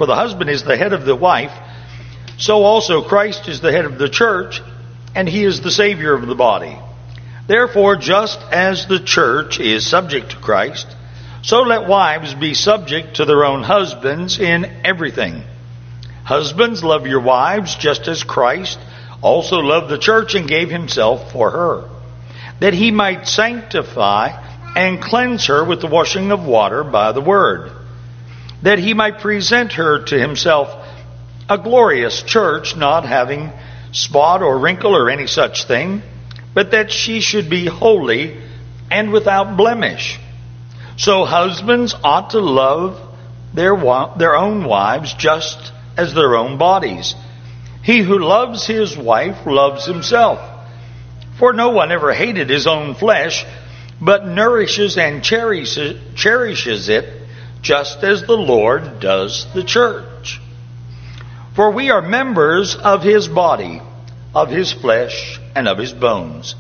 For the husband is the head of the wife, so also Christ is the head of the church, and he is the Savior of the body. Therefore, just as the church is subject to Christ, so let wives be subject to their own husbands in everything. Husbands, love your wives, just as Christ also loved the church and gave himself for her, that he might sanctify and cleanse her with the washing of water by the word, that he might present her to himself a glorious church, not having spot or wrinkle or any such thing, but that she should be holy and without blemish. So husbands ought to love their own wives just as their own bodies. He who loves his wife loves himself. For no one ever hated his own flesh, but nourishes and cherishes it, just as the Lord does the church. For we are members of his body, of his flesh, and of his bones.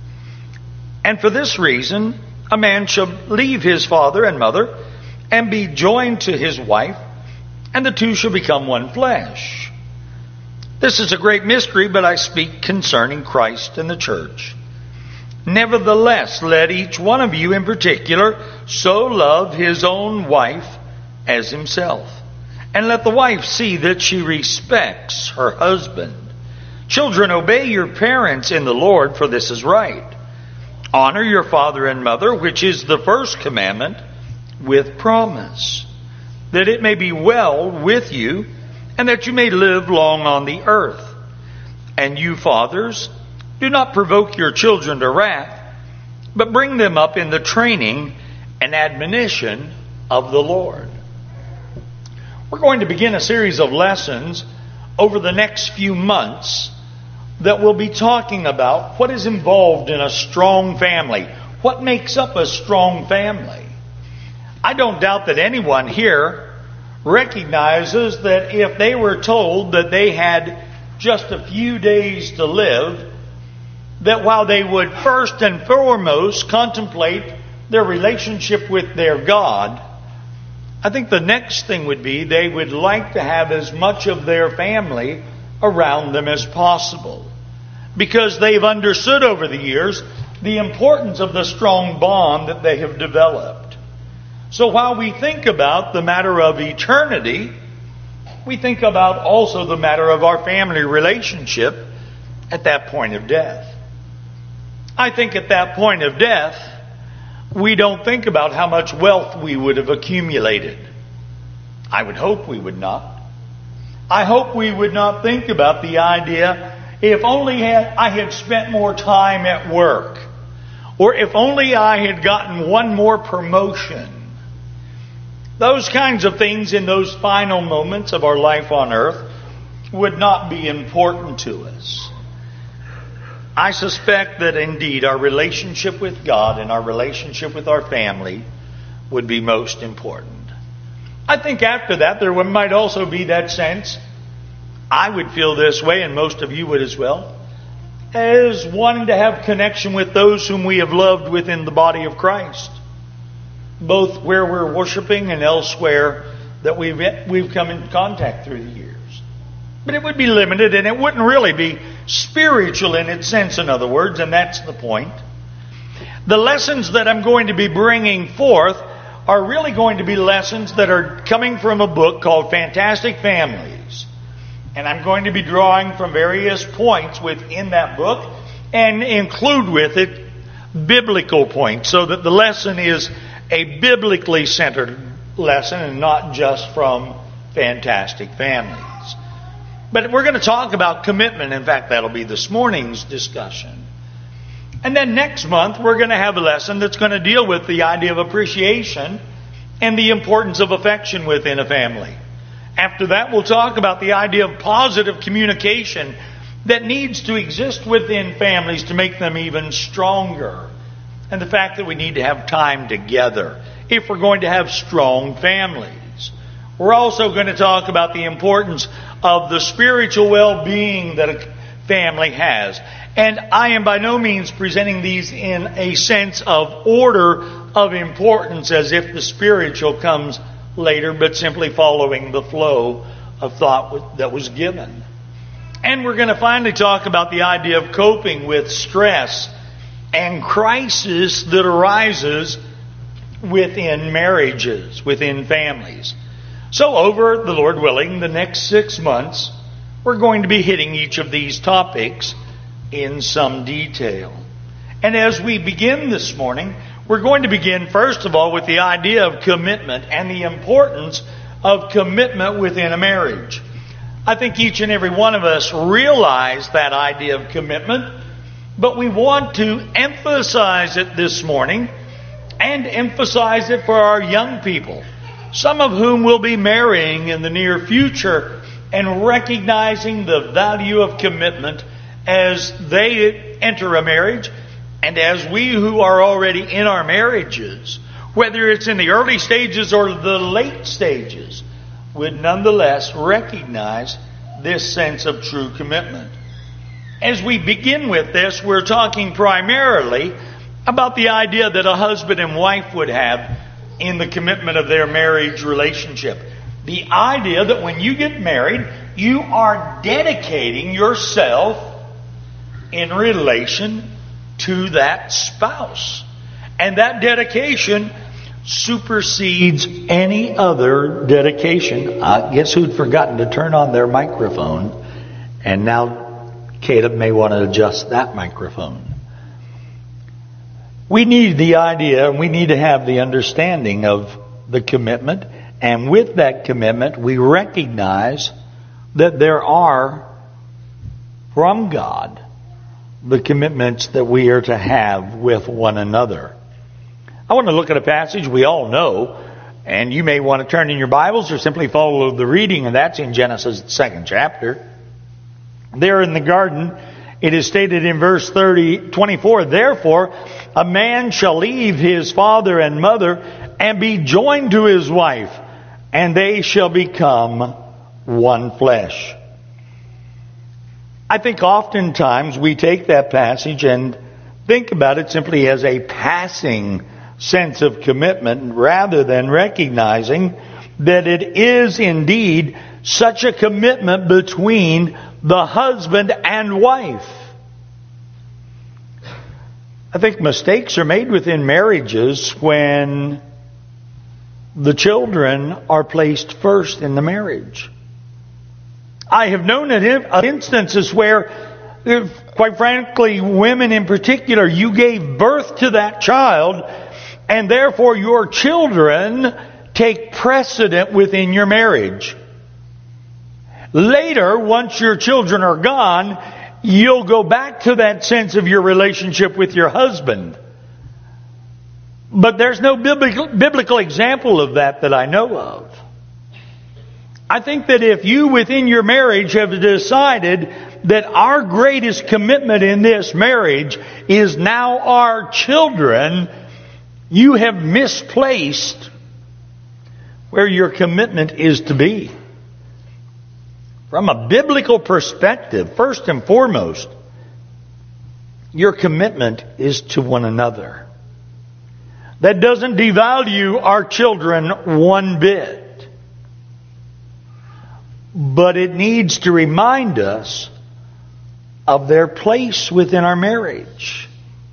And for this reason, a man shall leave his father and mother, and be joined to his wife, and the two shall become one flesh. This is a great mystery, but I speak concerning Christ and the church. Nevertheless, let each one of you in particular so love his own wife as himself. And let the wife see that she respects her husband. Children, obey your parents in the Lord, for this is right. Honor your father and mother, which is the first commandment, with promise, that it may be well with you, and that you may live long on the earth. And you fathers, do not provoke your children to wrath, but bring them up in the training and admonition of the Lord. We're going to begin a series of lessons over the next few months that will be talking about what is involved in a strong family. What makes up a strong family? I don't doubt that anyone here recognizes that if they were told that they had just a few days to live, that while they would first and foremost contemplate their relationship with their God, I think the next thing would be they would like to have as much of their family around them as possible, because they've understood over the years the importance of the strong bond that they have developed. So while we think about the matter of eternity, we think about also the matter of our family relationship at that point of death. I think at that point of death, we don't think about how much wealth we would have accumulated. I would hope we would not. I hope we would not think about the idea, if only I had spent more time at work, or if only I had gotten one more promotion. Those kinds of things in those final moments of our life on earth would not be important to us. I suspect that indeed our relationship with God and our relationship with our family would be most important. I think after that there might also be that sense, I would feel this way, and most of you would as well, as wanting to have connection with those whom we have loved within the body of Christ, both where we're worshiping and elsewhere that we've come in contact through the years. But it would be limited, and it wouldn't really be spiritual in its sense, in other words, and that's the point. The lessons that I'm going to be bringing forth are really going to be lessons that are coming from a book called Fantastic Families. And I'm going to be drawing from various points within that book and include with it biblical points, so that the lesson is a biblically centered lesson and not just from Fantastic Families. But we're going to talk about commitment. In fact, that'll be this morning's discussion. And then next month, we're going to have a lesson that's going to deal with the idea of appreciation and the importance of affection within a family. After that, we'll talk about the idea of positive communication that needs to exist within families to make them even stronger. And the fact that we need to have time together if we're going to have strong families. We're also going to talk about the importance of the spiritual well-being that a family has. And I am by no means presenting these in a sense of order of importance as if the spiritual comes later, but simply following the flow of thought that was given. And we're going to finally talk about the idea of coping with stress and crisis that arises within marriages, within families. So over, the Lord willing, the next 6 months, we're going to be hitting each of these topics in some detail. And as we begin this morning, we're going to begin first of all with the idea of commitment and the importance of commitment within a marriage. I think each and every one of us realize that idea of commitment, but we want to emphasize it this morning and emphasize it for our young people, some of whom will be marrying in the near future, and recognizing the value of commitment as they enter a marriage, and as we who are already in our marriages, whether it's in the early stages or the late stages, would nonetheless recognize this sense of true commitment. As we begin with this, we're talking primarily about the idea that a husband and wife would have in the commitment of their marriage relationship. The idea that when you get married, you are dedicating yourself in relation to that spouse. And that dedication supersedes any other dedication. Guess who'd forgotten to turn on their microphone? And now Caleb may want to adjust that microphone. We need the idea, and we need to have the understanding of the commitment. And with that commitment, we recognize that there are, from God, the commitments that we are to have with one another. I want to look at a passage we all know, and you may want to turn in your Bibles or simply follow the reading, and that's in Genesis 2nd chapter. There in the garden, it is stated in verse 24, "Therefore a man shall leave his father and mother and be joined to his wife, and they shall become one flesh." I think oftentimes we take that passage and think about it simply as a passing sense of commitment, rather than recognizing that it is indeed such a commitment between the husband and wife. I think mistakes are made within marriages when the children are placed first in the marriage. I have known instances where, quite frankly, women in particular, you gave birth to that child, and therefore your children take precedent within your marriage. Later, once your children are gone, you'll go back to that sense of your relationship with your husband. But there's no biblical example of that I know of. I think that if you within your marriage have decided that our greatest commitment in this marriage is now our children, you have misplaced where your commitment is to be. From a biblical perspective, first and foremost, your commitment is to one another. That doesn't devalue our children one bit. But it needs to remind us of their place within our marriage.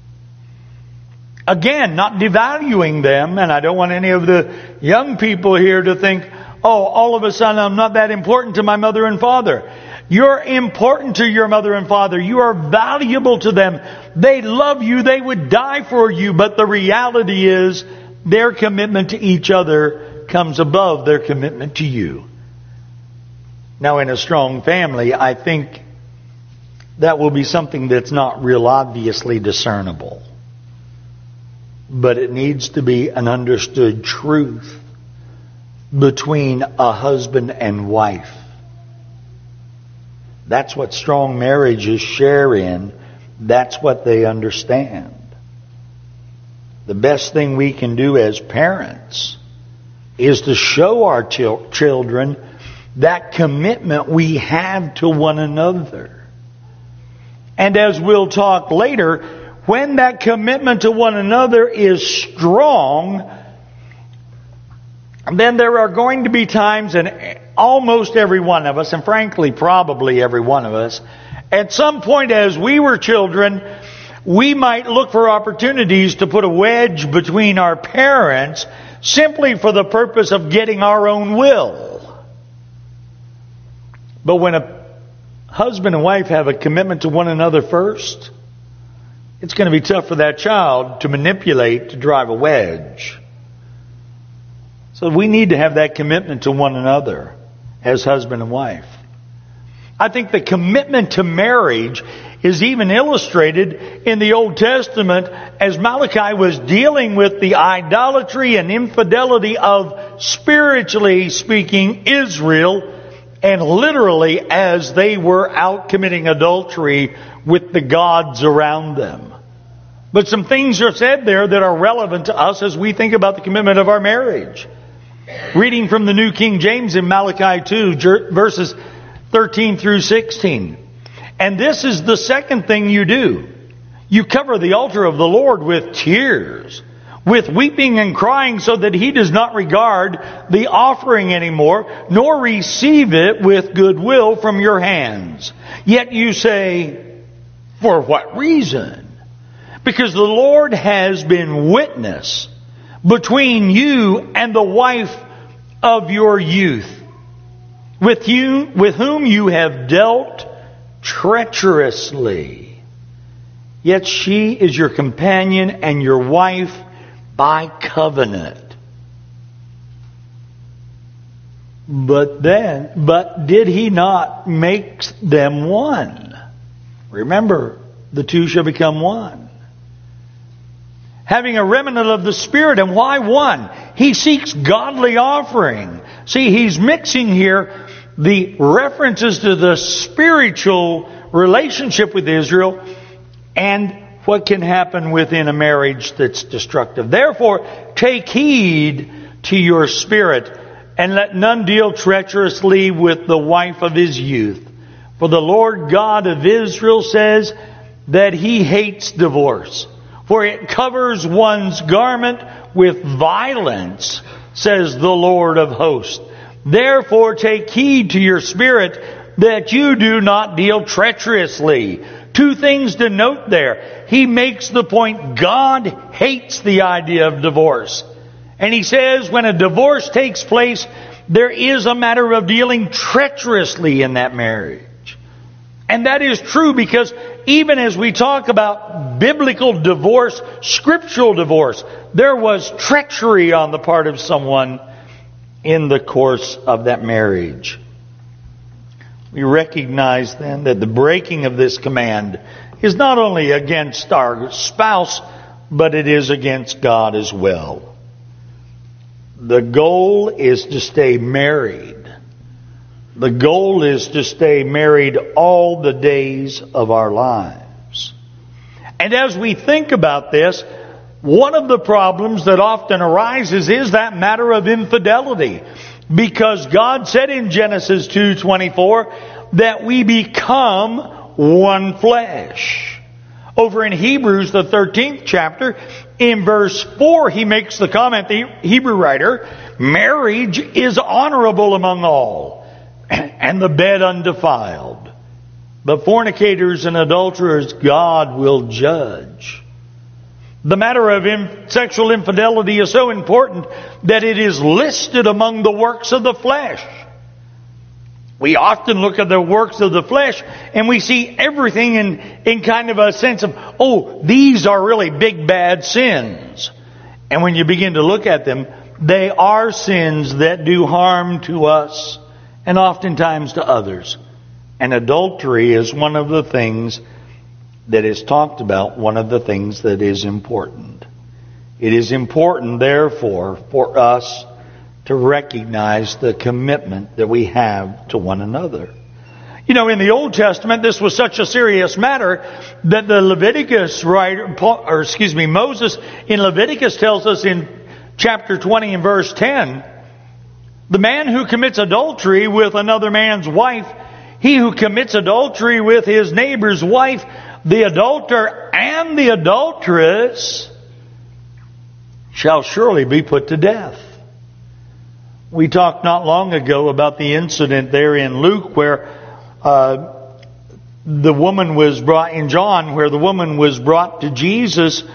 Again, not devaluing them, and I don't want any of the young people here to think, oh, all of a sudden I'm not that important to my mother and father. You're important to your mother and father. You are valuable to them. They love you. They would die for you. But the reality is their commitment to each other comes above their commitment to you. Now, in a strong family, I think that will be something that's not real obviously discernible. But it needs to be an understood truth between a husband and wife. That's what strong marriages share in. That's what they understand. The best thing we can do as parents is to show our children that commitment we have to one another. And as we'll talk later, when that commitment to one another is strong, then there are going to be times in almost every one of us, and frankly, probably every one of us, at some point as we were children, we might look for opportunities to put a wedge between our parents simply for the purpose of getting our own will. But when a husband and wife have a commitment to one another first, it's going to be tough for that child to manipulate, to drive a wedge. So we need to have that commitment to one another as husband and wife. I think the commitment to marriage is even illustrated in the Old Testament as Malachi was dealing with the idolatry and infidelity of, spiritually speaking, Israel, and literally as they were out committing adultery with the gods around them. But some things are said there that are relevant to us as we think about the commitment of our marriage. Reading from the New King James in Malachi 2, verses 13 through 16. And this is the second thing you do. You cover the altar of the Lord with tears, with weeping and crying, so that He does not regard the offering anymore, nor receive it with goodwill from your hands. Yet you say, for what reason? Because the Lord has been witness between you and the wife of your youth, with whom you have dealt treacherously. Yet she is your companion and your wife by covenant. But did He not make them one? Remember, the two shall become one. Having a remnant of the Spirit. And why one? He seeks godly offering. See, he's mixing here the references to the spiritual relationship with Israel and what can happen within a marriage that's destructive. Therefore, take heed to your spirit, and let none deal treacherously with the wife of his youth. For the Lord God of Israel says that He hates divorce, for it covers one's garment with violence, says the Lord of hosts. Therefore take heed to your spirit, that you do not deal treacherously. Two things to note there. He makes the point God hates the idea of divorce. And He says when a divorce takes place, there is a matter of dealing treacherously in that marriage. And that is true because even as we talk about biblical divorce, scriptural divorce, there was treachery on the part of someone in the course of that marriage. We recognize then that the breaking of this command is not only against our spouse, but it is against God as well. The goal is to stay married. The goal is to stay married all the days of our lives. And as we think about this, one of the problems that often arises is that matter of infidelity. Because God said in Genesis 2:24 that we become one flesh. Over in Hebrews, the 13th chapter, in verse 4, he makes the comment, the Hebrew writer, marriage is honorable among all, and the bed undefiled. But fornicators and adulterers God will judge. The matter of sexual infidelity is so important that it is listed among the works of the flesh. We often look at the works of the flesh and we see everything in kind of a sense of, oh, these are really big bad sins. And when you begin to look at them, they are sins that do harm to us and oftentimes to others. And adultery is one of the things that is talked about, one of the things that is important. It is important, therefore, for us to recognize the commitment that we have to one another. You know, in the Old Testament, this was such a serious matter that the Leviticus writer, Moses in Leviticus tells us in chapter 20 and verse 10, the man who commits adultery with another man's wife, he who commits adultery with his neighbor's wife, the adulterer and the adulteress shall surely be put to death. We talked not long ago about the incident there in Luke where the woman was brought, in John, where the woman was brought to Jesus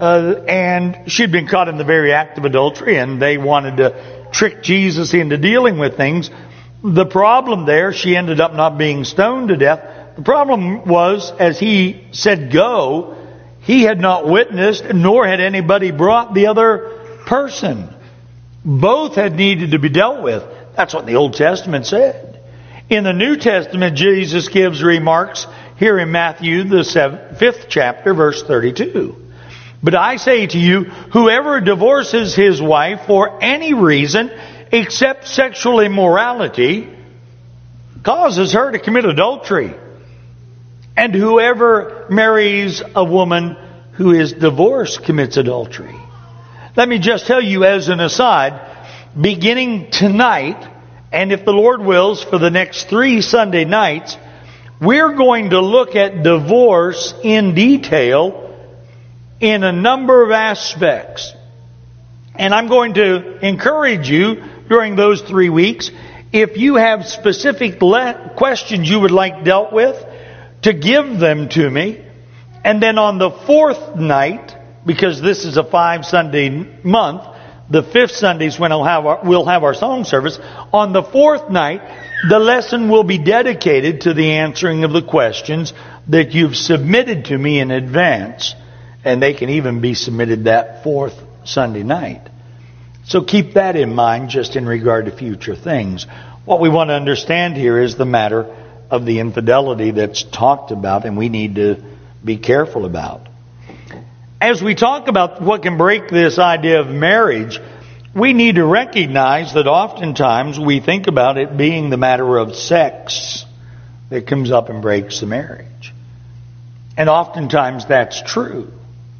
and she'd been caught in the very act of adultery, and they wanted to trick Jesus into dealing with things. The problem there, she ended up not being stoned to death. The problem was, as he said go, he had not witnessed, nor had anybody brought the other person. Both had needed to be dealt with. That's what the Old Testament said. In the New Testament, Jesus gives remarks here in Matthew, the 5th chapter, verse 32. But I say to you, whoever divorces his wife for any reason except sexual immorality causes her to commit adultery. And whoever marries a woman who is divorced commits adultery. Let me just tell you as an aside, beginning tonight, and if the Lord wills, for the next 3 Sunday nights, we're going to look at divorce in detail in a number of aspects. And I'm going to encourage you during those 3 weeks, if you have specific questions you would like dealt with, to give them to me. And then on the 4th night, because this is a 5 Sunday month, the 5th Sunday is when we'll have our song service. On the 4th night, the lesson will be dedicated to the answering of the questions that you've submitted to me in advance. And they can even be submitted that 4th Sunday night. So keep that in mind just in regard to future things. What we want to understand here is the matter of the infidelity that's talked about and we need to be careful about. As we talk about what can break this idea of marriage, we need to recognize that oftentimes we think about it being the matter of sex that comes up and breaks the marriage. And oftentimes that's true.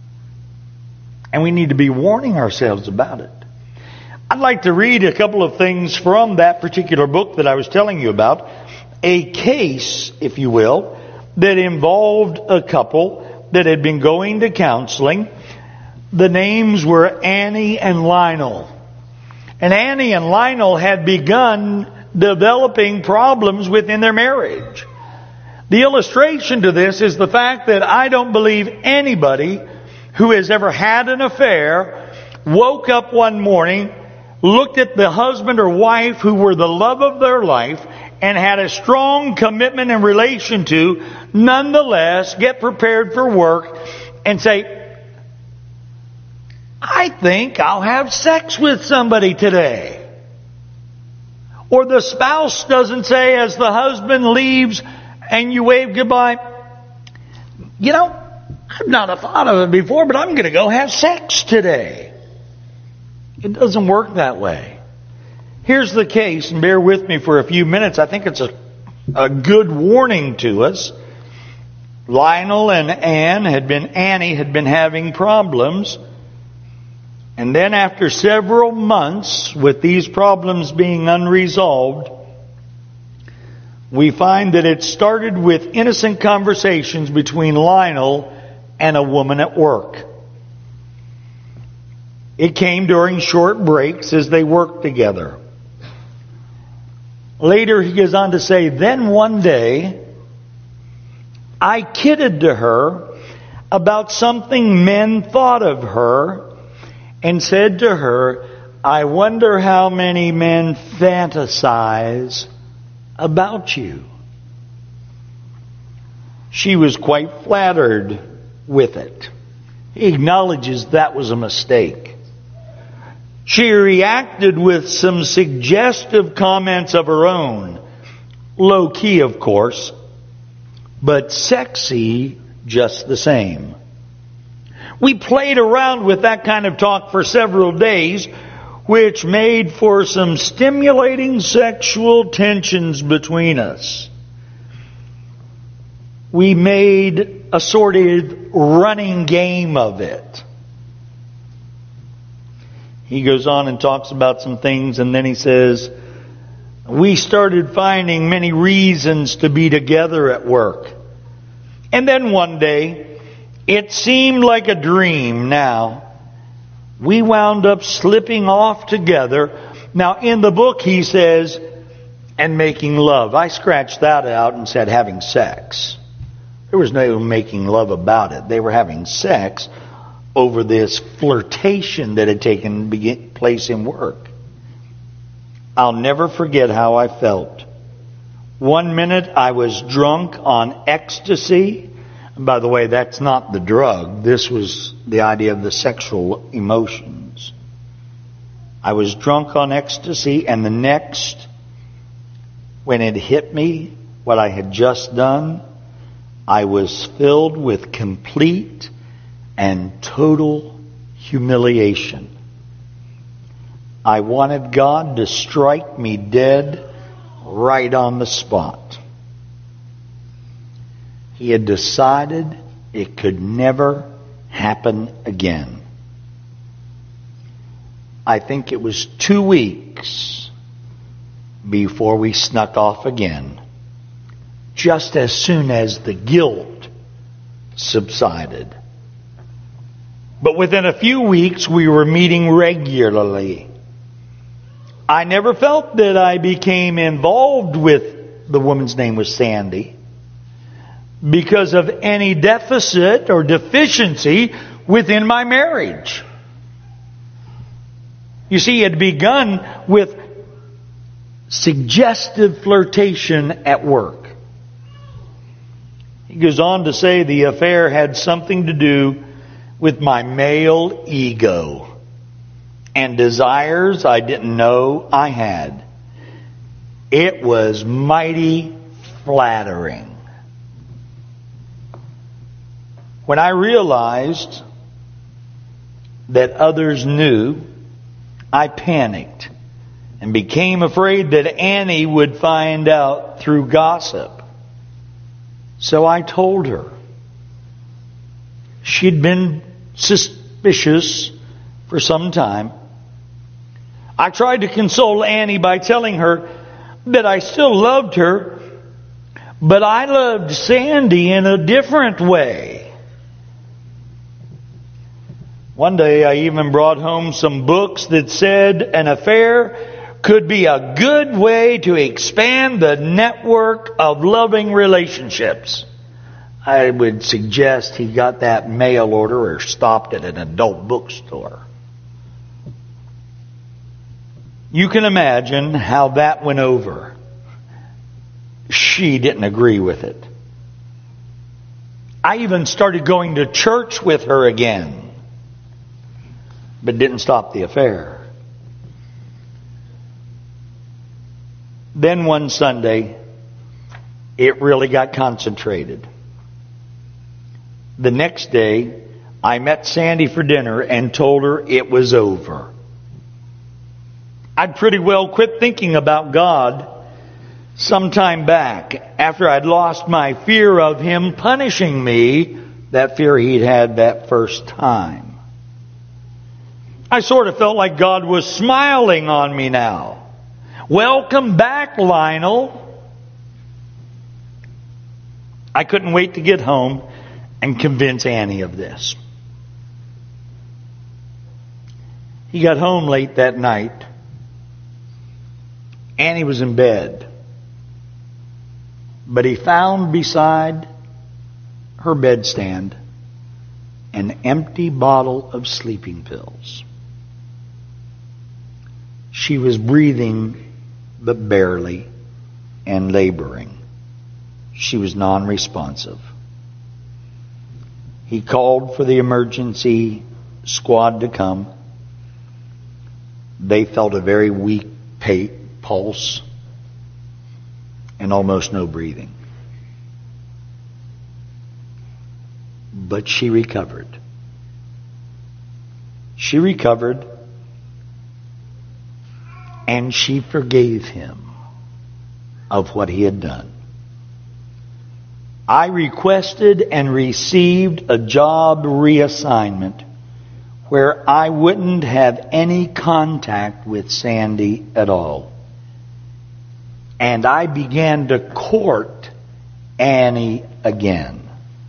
And we need to be warning ourselves about it. I'd like to read a couple of things from that particular book that I was telling you about. A case, if you will, that involved a couple that had been going to counseling. The names were Annie and Lionel. And Annie and Lionel had begun developing problems within their marriage. The illustration to this is the fact that I don't believe anybody who has ever had an affair woke up one morning, looked at the husband or wife who were the love of their life and had a strong commitment and relation to, nonetheless get prepared for work and say, I think I'll have sex with somebody today. Or the spouse doesn't say as the husband leaves and you wave goodbye, you know, I've not thought of it before, but I'm going to go have sex today. It doesn't work that way. Here's the case, and bear with me for a few minutes. I think it's a good warning to us. Lionel and Annie had been having problems. And then after several months with these problems being unresolved, we find that it started with innocent conversations between Lionel and a woman at work. It came during short breaks as they worked together. Later he goes on to say, then one day I kidded to her about something men thought of her and said to her, I wonder how many men fantasize about you. She was quite flattered with it. He acknowledges that was a mistake. She reacted with some suggestive comments of her own. Low key, of course, but sexy just the same. We played around with that kind of talk for several days, which made for some stimulating sexual tensions between us. We made a sort of running game of it. He goes on and talks about some things, and then he says, we started finding many reasons to be together at work. And then one day, it seemed like a dream now. We wound up slipping off together Now, in the book, he says, and making love. I scratched that out and said having sex. There was no making love about it. They were having sex over this flirtation that had taken place in work. I'll never forget how I felt. One minute I was drunk on ecstasy. And by the way, that's not the drug. This was the idea of the sexual emotions. I was drunk on ecstasy, and the next, when it hit me, what I had just done, I was filled with complete and total humiliation. I wanted God to strike me dead right on the spot. He had decided it could never happen again. I think it was 2 weeks before we snuck off again, just as soon as the guilt subsided. But within a few weeks, we were meeting regularly. I never felt that I became involved with, the woman's name was Sandy, because of any deficit or deficiency within my marriage. You see, it had begun with suggestive flirtation at work. He goes on to say the affair had something to do with my male ego and desires I didn't know I had. It was mighty flattering. When I realized that others knew, I panicked and became afraid that Annie would find out through gossip. So I told her. She'd been suspicious for some time. I tried to console Annie by telling her that I still loved her, but I loved Sandy in a different way. One day I even brought home some books that said an affair could be a good way to expand the network of loving relationships. I would suggest he got that mail order or stopped at an adult bookstore. You can imagine how that went over. She didn't agree with it. I even started going to church with her again, but didn't stop the affair. Then one Sunday, it really got concentrated. The next day, I met Sandy for dinner and told her it was over. I'd pretty well quit thinking about God some time back after I'd lost my fear of Him punishing me, that fear he'd had that first time. I sort of felt like God was smiling on me now. Welcome back, Lionel. I couldn't wait to get home and convince Annie of this. He got home late that night. Annie was in bed. But he found beside her bedstand an empty bottle of sleeping pills. She was breathing, but barely, and laboring. She was non-responsive. He called for the emergency squad to come. They felt a very weak pulse and almost no breathing. But she recovered. She recovered, and she forgave him of what he had done. I requested and received a job reassignment where I wouldn't have any contact with Sandy at all. And I began to court Annie again.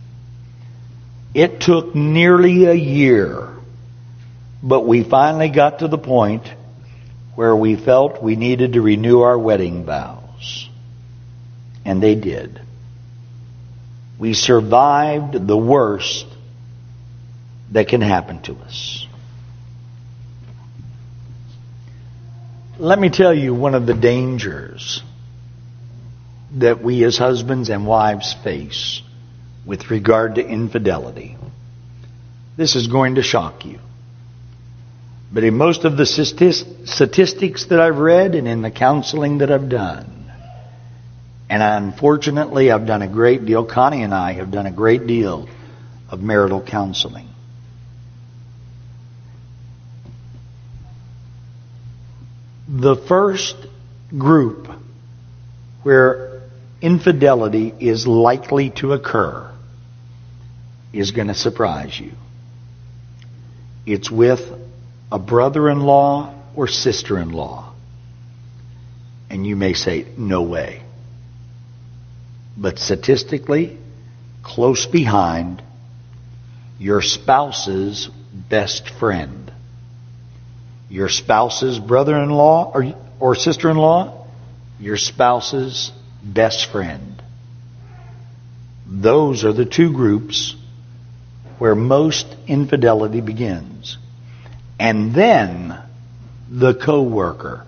It took nearly a year, but we finally got to the point where we felt we needed to renew our wedding vows. And they did. We survived the worst that can happen to us. Let me tell you one of the dangers that we as husbands and wives face with regard to infidelity. This is going to shock you. But in most of the statistics that I've read and in the counseling that I've done, and unfortunately I've done a great deal, Connie and I have done a great deal of marital counseling. The first group where infidelity is likely to occur is going to surprise you. It's with a brother-in-law or sister-in-law. And you may say, no way. But statistically, close behind, your spouse's best friend. Your spouse's brother-in-law or sister-in-law, your spouse's best friend. Those are the two groups where most infidelity begins. And then the co-worker.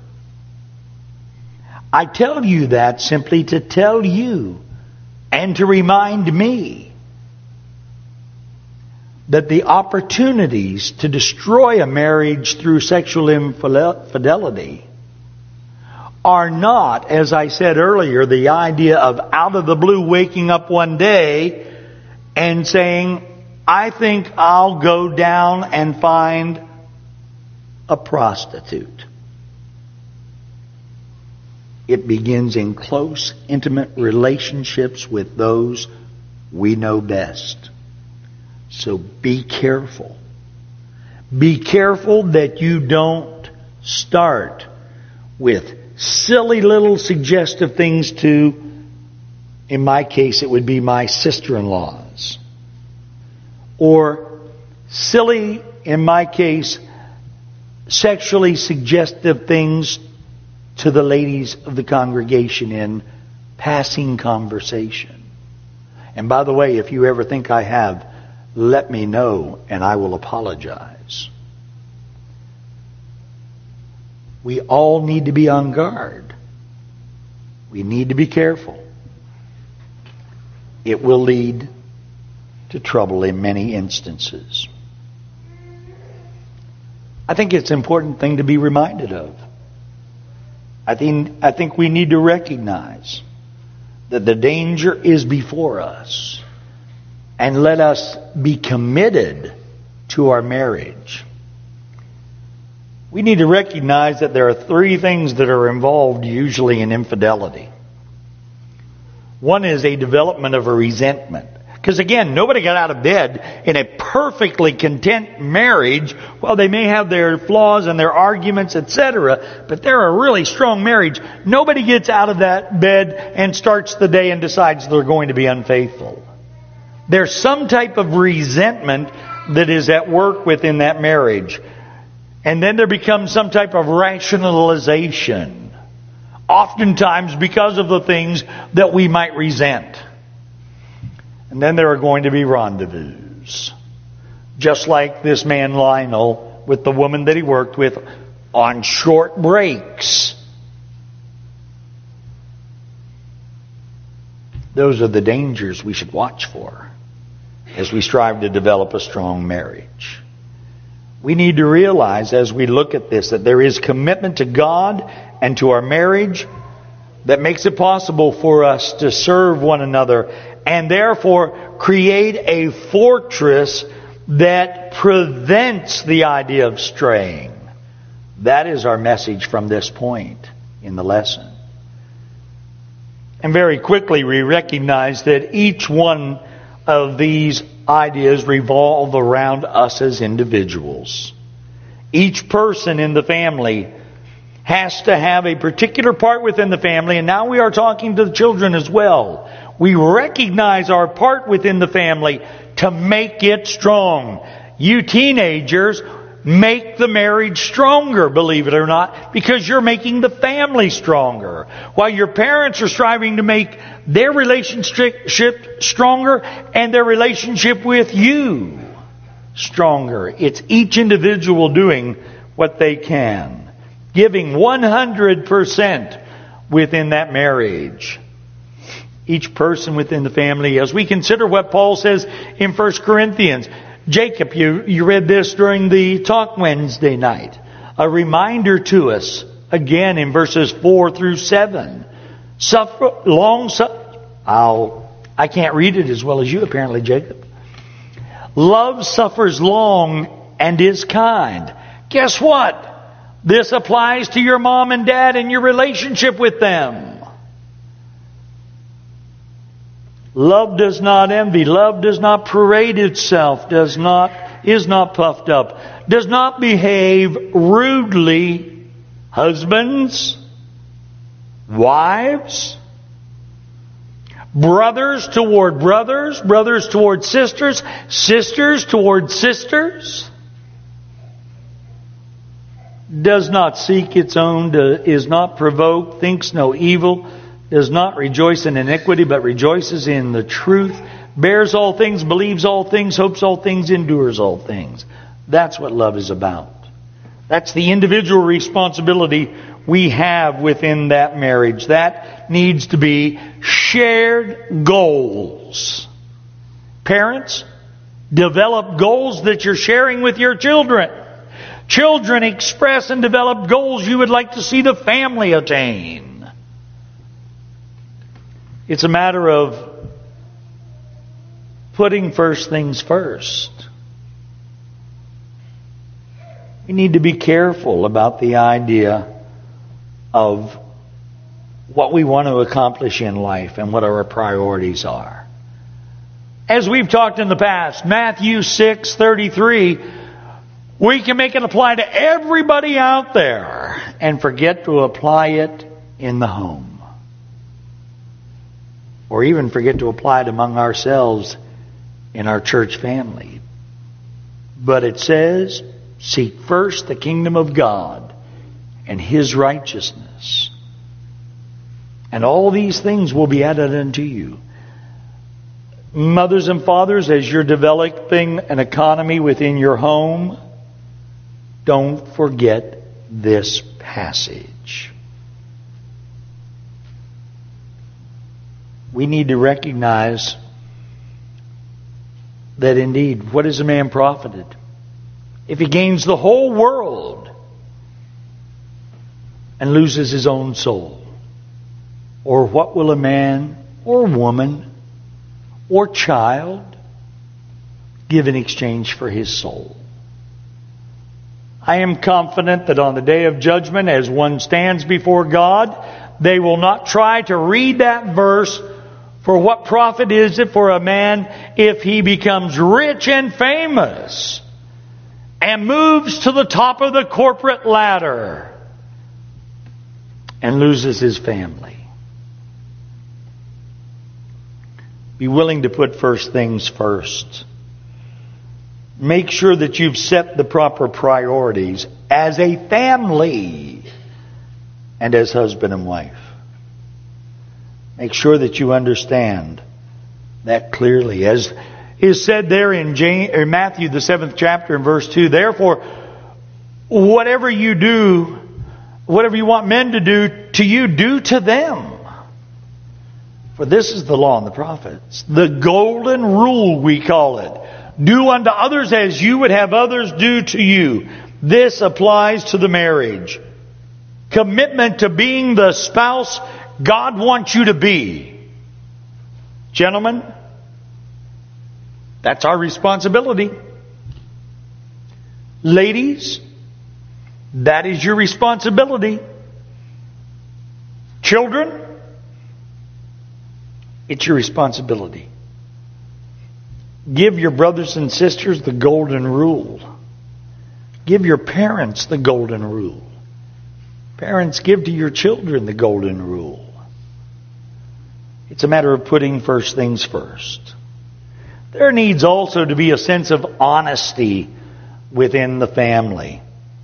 I tell you that simply to tell you and to remind me that the opportunities to destroy a marriage through sexual infidelity are not, as I said earlier, the idea of out of the blue waking up one day and saying, I think I'll go down and find a prostitute. It begins in close, intimate relationships with those we know best. So be careful. Be careful that you don't start with silly little suggestive things to, in my case, it would be my sister-in-laws. Or silly, in my case, sexually suggestive things to the ladies of the congregation in passing conversation. And by the way, if you ever think I have, let me know and I will apologize. We all need to be on guard. We need to be careful. It will lead to trouble in many instances. I think it's an important thing to be reminded of. I think we need to recognize that the danger is before us. And let us be committed to our marriage. We need to recognize that there are three things that are involved usually in infidelity. One is a development of a resentment. Because again, nobody got out of bed in a perfectly content marriage. Well, they may have their flaws and their arguments, etc., but they're a really strong marriage. Nobody gets out of that bed and starts the day and decides they're going to be unfaithful. There's some type of resentment that is at work within that marriage. And then there becomes some type of rationalization. Oftentimes because of the things that we might resent. And then there are going to be rendezvous. Just like this man Lionel with the woman that he worked with on short breaks. Those are the dangers we should watch for as we strive to develop a strong marriage. We need to realize as we look at this that there is commitment to God and to our marriage that makes it possible for us to serve one another and therefore create a fortress that prevents the idea of straying. That is our message from this point in the lesson. And very quickly we recognize that each one of these ideas revolve around us as individuals. Each person in the family has to have a particular part within the family, and now we are talking to the children as well. We recognize our part within the family to make it strong. You teenagers, make the marriage stronger, believe it or not, because you're making the family stronger. While your parents are striving to make their relationship stronger and their relationship with you stronger. It's each individual doing what they can, giving 100% within that marriage. Each person within the family. As we consider what Paul says in 1 Corinthians, Jacob, you read this during the talk Wednesday night. A reminder to us, again in verses 4 through 7. I can't read it as well as you apparently, Jacob. Love suffers long and is kind. Guess what? This applies to your mom and dad and your relationship with them. Love does not envy. Love does not parade itself. Is not puffed up. Does not behave rudely. Husbands, wives, brothers toward brothers, brothers toward sisters, sisters toward sisters. Does not seek its own, is not provoked, thinks no evil, does not rejoice in iniquity, but rejoices in the truth, bears all things, believes all things, hopes all things, endures all things. That's what love is about. That's the individual responsibility we have within that marriage. That needs to be shared goals. Parents, develop goals that you're sharing with your children. Children, express and develop goals you would like to see the family attain. It's a matter of putting first things first. We need to be careful about the idea of what we want to accomplish in life and what our priorities are. As we've talked in the past, Matthew 6:33, we can make it apply to everybody out there and forget to apply it in the home. Or even forget to apply it among ourselves in our church family. But it says, seek first the kingdom of God and His righteousness, and all these things will be added unto you. Mothers and fathers, as you're developing an economy within your home, don't forget this passage. We need to recognize that indeed, what is a man profited if he gains the whole world and loses his own soul? Or what will a man or woman or child give in exchange for his soul? I am confident that on the day of judgment, as one stands before God, they will not try to read that verse. For what profit is it for a man if he becomes rich and famous and moves to the top of the corporate ladder and loses his family? Be willing to put first things first. Make sure that you've set the proper priorities as a family and as husband and wife. Make sure that you understand that clearly. As is said there in Matthew, the 7th chapter and verse 2, therefore, whatever you do, whatever you want men to do to you, do to them. For this is the law and the prophets. The golden rule, we call it. Do unto others as you would have others do to you. This applies to the marriage. Commitment to being the spouse God wants you to be. Gentlemen, that's our responsibility. Ladies, that is your responsibility. Children, it's your responsibility. Give your brothers and sisters the golden rule. Give your parents the golden rule. Parents, give to your children the golden rule. It's a matter of putting first things first. There needs also to be a sense of honesty within the family.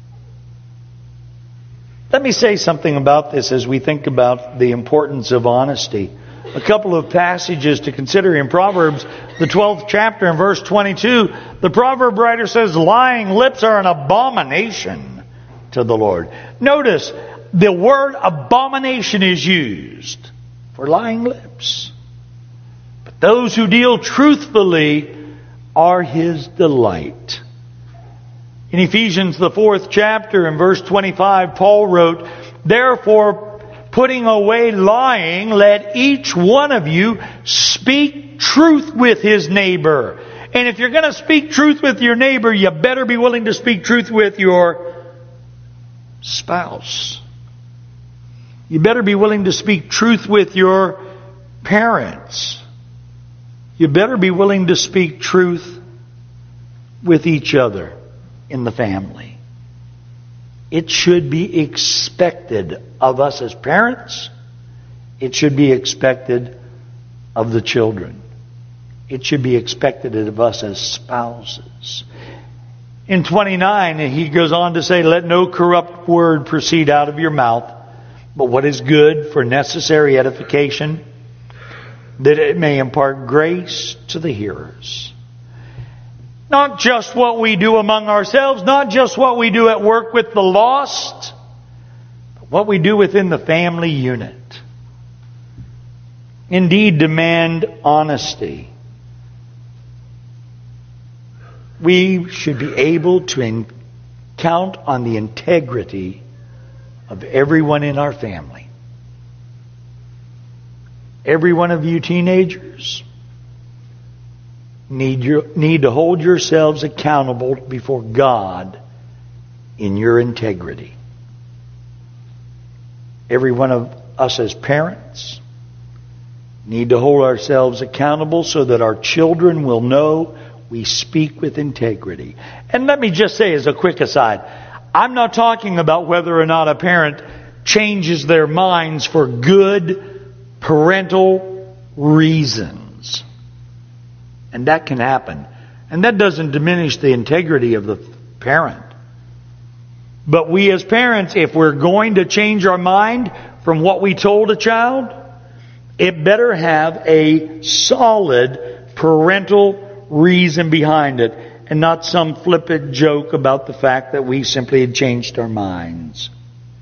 Let me say something about this as we think about the importance of honesty. A couple of passages to consider in Proverbs, the 12th chapter and verse 22. The proverb writer says, lying lips are an abomination to the Lord. Notice, the word abomination is used for lying lips. But those who deal truthfully are His delight. In Ephesians, the 4th chapter and verse 25, Paul wrote, therefore, putting away lying, let each one of you speak truth with his neighbor. And if you're going to speak truth with your neighbor, you better be willing to speak truth with your spouse. You better be willing to speak truth with your parents. You better be willing to speak truth with each other in the family. It should be expected of us as parents. It should be expected of the children. It should be expected of us as spouses. In 29, he goes on to say, let no corrupt word proceed out of your mouth, but what is good for necessary edification, that it may impart grace to the hearers. Not just what we do among ourselves, not just what we do at work with the lost, but what we do within the family unit. Indeed, demand honesty. We should be able to count on the integrity of everyone in our family. Every one of you teenagers need to hold yourselves accountable before God in your integrity. Every one of us as parents need to hold ourselves accountable so that our children will know we speak with integrity. And let me just say as a quick aside, I'm not talking about whether or not a parent changes their minds for good parental reasons. And that can happen. And that doesn't diminish the integrity of the parent. But we as parents, if we're going to change our mind from what we told a child, it better have a solid parental reason behind it, and not some flippant joke about the fact that we simply had changed our minds.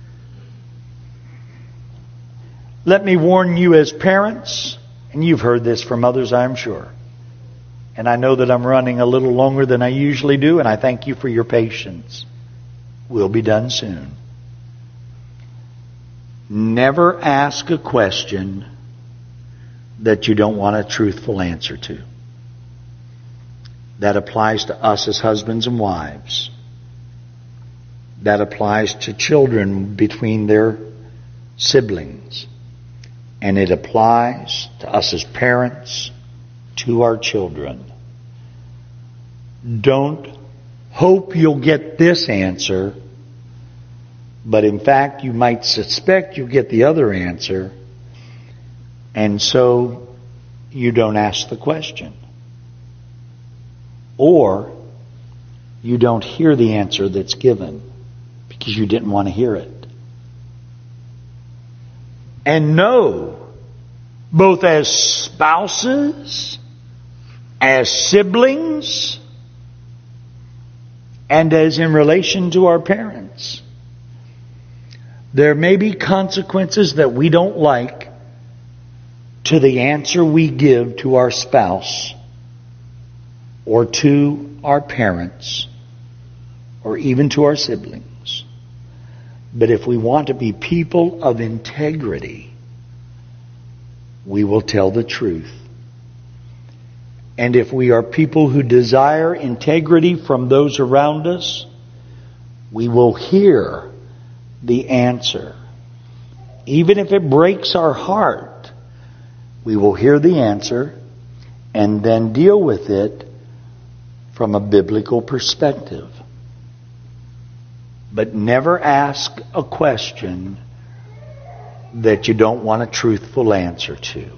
Let me warn you as parents, and you've heard this from others, I'm sure. And I know that I'm running a little longer than I usually do, and I thank you for your patience. We'll be done soon. Never ask a question that you don't want a truthful answer to. That applies to us as husbands and wives. That applies to children between their siblings. And it applies to us as parents, to our children. Don't hope you'll get this answer, but in fact you might suspect you'll get the other answer, and so you don't ask the question. Or you don't hear the answer that's given because you didn't want to hear it. And know, both as spouses, as siblings, and as in relation to our parents, there may be consequences that we don't like to the answer we give to our spouse, or to our parents, or even to our siblings. But if we want to be people of integrity, we will tell the truth. And if we are people who desire integrity from those around us, we will hear the answer. Even if it breaks our heart, we will hear the answer and then deal with it from a biblical perspective. But never ask a question that you don't want a truthful answer to.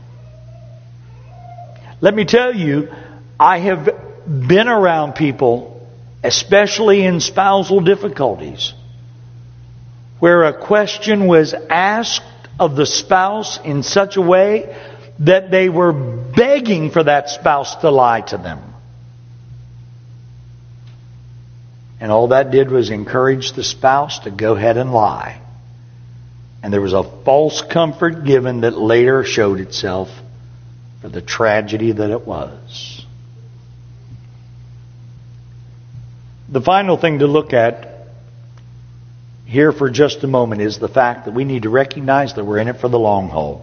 Let me tell you, I have been around people especially in spousal difficulties, where a question was asked of the spouse in such a way that they were begging for that spouse to lie to them. And all that did was encourage the spouse to go ahead and lie. And there was a false comfort given that later showed itself for the tragedy that it was. The final thing to look at here for just a moment is the fact that we need to recognize that we're in it for the long haul.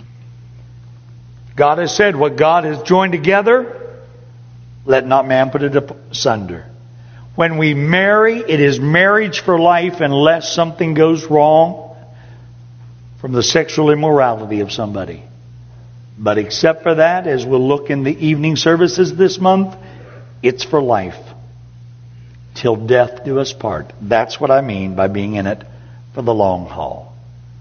God has said, what God has joined together, let not man put it asunder. When we marry, it is marriage for life unless something goes wrong from the sexual immorality of somebody. But except for that, as we'll look in the evening services this month, it's for life. Till death do us part. That's what I mean by being in it for the long haul.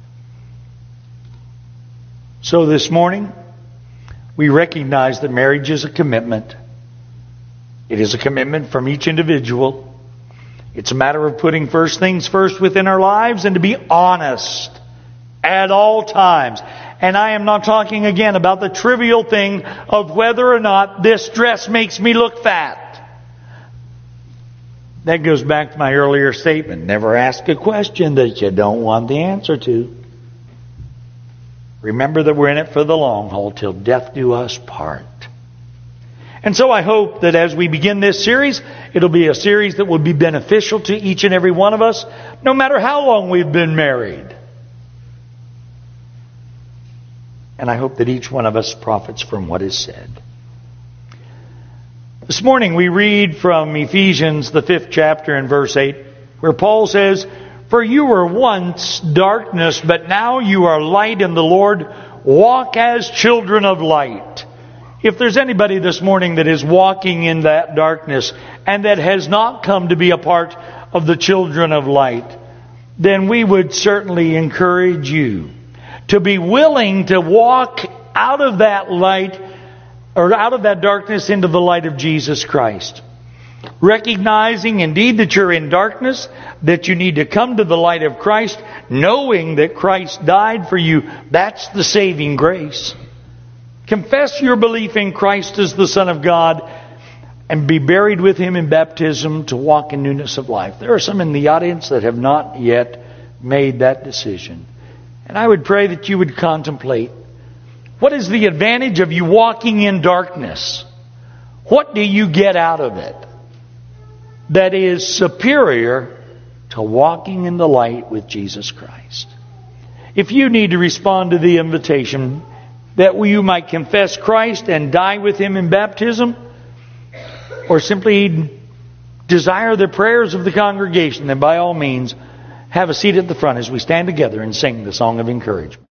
So this morning, we recognize that marriage is a commitment. It is a commitment from each individual. It's a matter of putting first things first within our lives and to be honest at all times. And I am not talking again about the trivial thing of whether or not this dress makes me look fat. That goes back to my earlier statement. Never ask a question that you don't want the answer to. Remember that we're in it for the long haul till death do us part. And so I hope that as we begin this series, it'll be a series that will be beneficial to each and every one of us, no matter how long we've been married. And I hope that each one of us profits from what is said. This morning we read from Ephesians, the 5th chapter and verse 8, where Paul says, "For you were once darkness, but now you are light in the Lord. Walk as children of light." If there's anybody this morning that is walking in that darkness and that has not come to be a part of the children of light, then we would certainly encourage you to be willing to walk out of that light or out of that darkness into the light of Jesus Christ. Recognizing indeed that you're in darkness, that you need to come to the light of Christ, knowing that Christ died for you. That's the saving grace. Confess your belief in Christ as the Son of God and be buried with Him in baptism to walk in newness of life. There are some in the audience that have not yet made that decision. And I would pray that you would contemplate, what is the advantage of you walking in darkness? What do you get out of it that is superior to walking in the light with Jesus Christ? If you need to respond to the invitation that you might confess Christ and die with Him in baptism, or simply desire the prayers of the congregation, then by all means, have a seat at the front as we stand together and sing the song of encouragement.